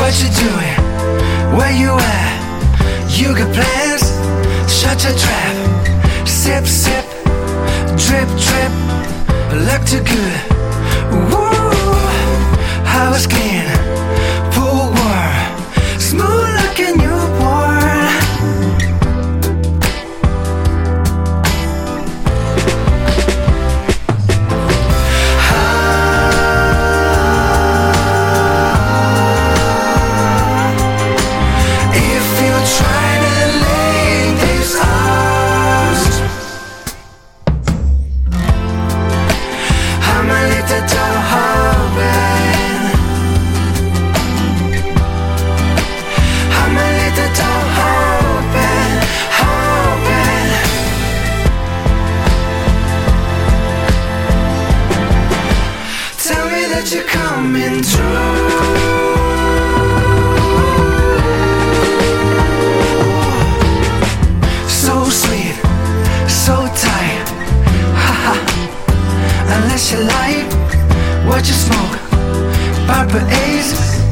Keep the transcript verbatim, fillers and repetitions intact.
What you doing? Where you at? You got plans? Shut your trap. Sip, sip, drip, drip. Look too good. Woo! How was skin? Pool warm. Smooth like a newborn. You're coming through. So sweet, so tight. Haha. Unless you like what you smoke, Purple Haze.